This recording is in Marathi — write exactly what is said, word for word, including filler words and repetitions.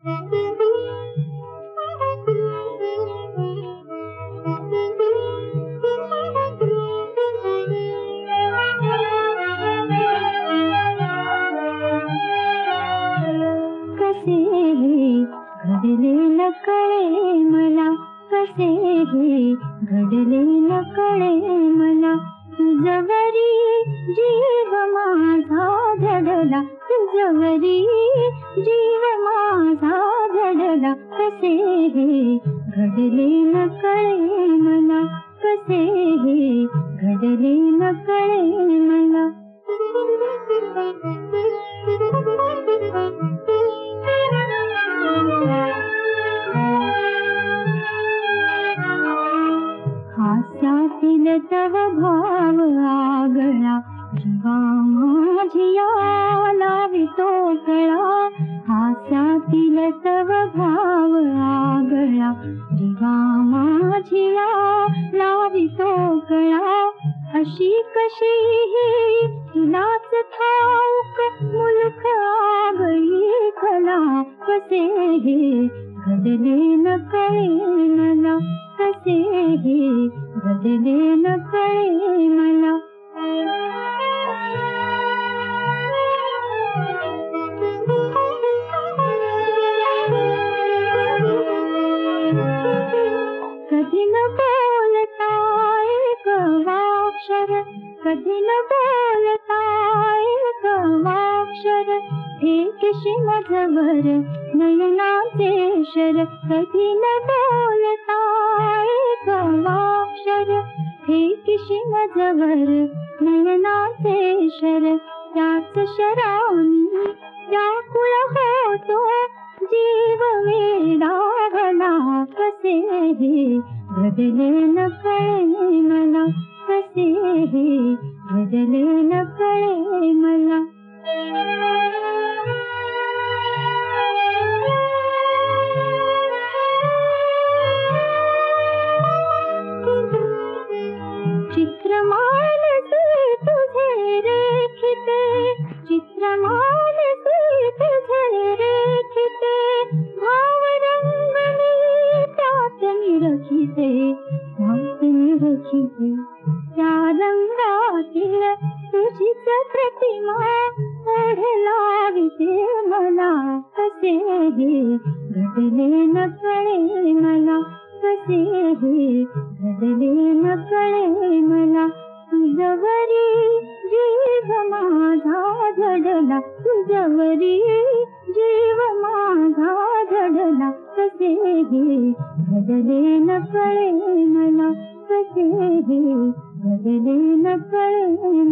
कसे हे घडले न कळे मला, कसे हे घडले न कळे मला, तुझवरी जीव माझा जडला, तुझवरी जीव माझा जडला, कसे हे घडले न कळे मला, कसे हे घडले न कळे मला. हास्यातील तव भाव आगळा, जीवा माझिया लावितो कळा, हास्यातील तव भाव आगळा, जीवा माझिया लावितो कळा, अशी कशी ही तुलाच ठाऊक मुलूक आगळी कला, कसे हे घडले न कळे मला, कसे हे घडले न कळे मला. कधी न बोलता एक वाक्षर, कधी न बोलता एक वाक्षर, ठेकेशी माझवर नयनाचे शर, कधी न बोलता एक वाक्षर, ठेकेशी माझवर नयनाचे शर, त्याच शरानी व्याकुळ होतो जीव वेडावला, कसे हे घडले न कळे मला, कसे हे घडले न कळे मला. चित्रमानसी तुझे रेखिते, चित्रमानसी तुझे रेखिते, भाव रंगनी त्यात निरखिते, त्यात निरखिते, त्या रंगातील तुझीच प्रतिमा ओढ लाविते मला, कसे हे घडले न कळे मला, कसे हे घडले न कळे मला, तुझवरी जीव माझा जडला, तुझवरी जीव माझा जडला, कसे हे घडले न कळे मला, कसे हे घडले न कळे